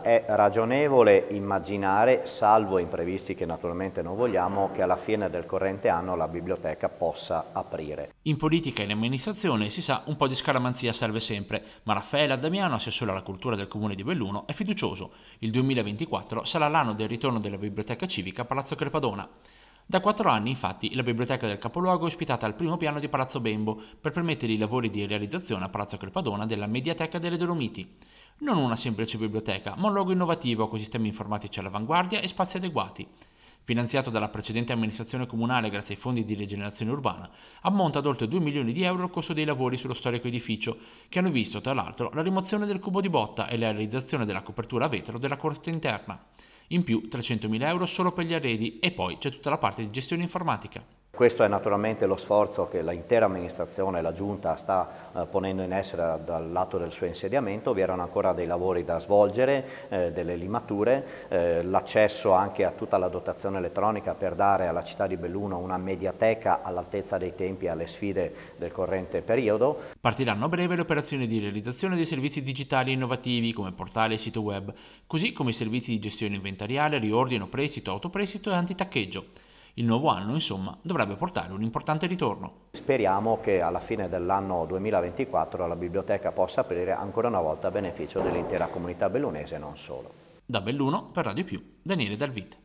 È ragionevole immaginare, salvo imprevisti che naturalmente non vogliamo, che alla fine del corrente anno la biblioteca possa aprire. In politica e in amministrazione si sa un po' di scaramanzia serve sempre, ma Raffaele Addamiano, assessore alla cultura del comune di Belluno, è fiducioso. Il 2024 sarà l'anno del ritorno della biblioteca civica a Palazzo Crepadona. Da 4 anni, infatti, la biblioteca del capoluogo è ospitata al primo piano di Palazzo Bembo per permettere i lavori di realizzazione a Palazzo Crepadona della Mediateca delle Dolomiti. Non una semplice biblioteca, ma un luogo innovativo con sistemi informatici all'avanguardia e spazi adeguati. Finanziato dalla precedente amministrazione comunale grazie ai fondi di rigenerazione urbana, ammonta ad oltre 2 milioni di euro il costo dei lavori sullo storico edificio, che hanno visto tra l'altro la rimozione del cubo di botta e la realizzazione della copertura a vetro della corte interna. In più 300.000 euro solo per gli arredi e poi c'è tutta la parte di gestione informatica. Questo è naturalmente lo sforzo che l'intera amministrazione e la Giunta sta ponendo in essere dal lato del suo insediamento. Vi erano ancora dei lavori da svolgere, delle limature, l'accesso anche a tutta la dotazione elettronica per dare alla città di Belluno una mediateca all'altezza dei tempi e alle sfide del corrente periodo. Partiranno a breve le operazioni di realizzazione dei servizi digitali innovativi come portale e sito web, così come i servizi di gestione inventariale, riordino, prestito, autoprestito e antitaccheggio. Il nuovo anno, insomma, dovrebbe portare un importante ritorno. Speriamo che alla fine dell'anno 2024 la biblioteca possa aprire ancora una volta a beneficio dell'intera comunità bellunese e non solo. Da Belluno per Radio Più, Daniele Dalvit.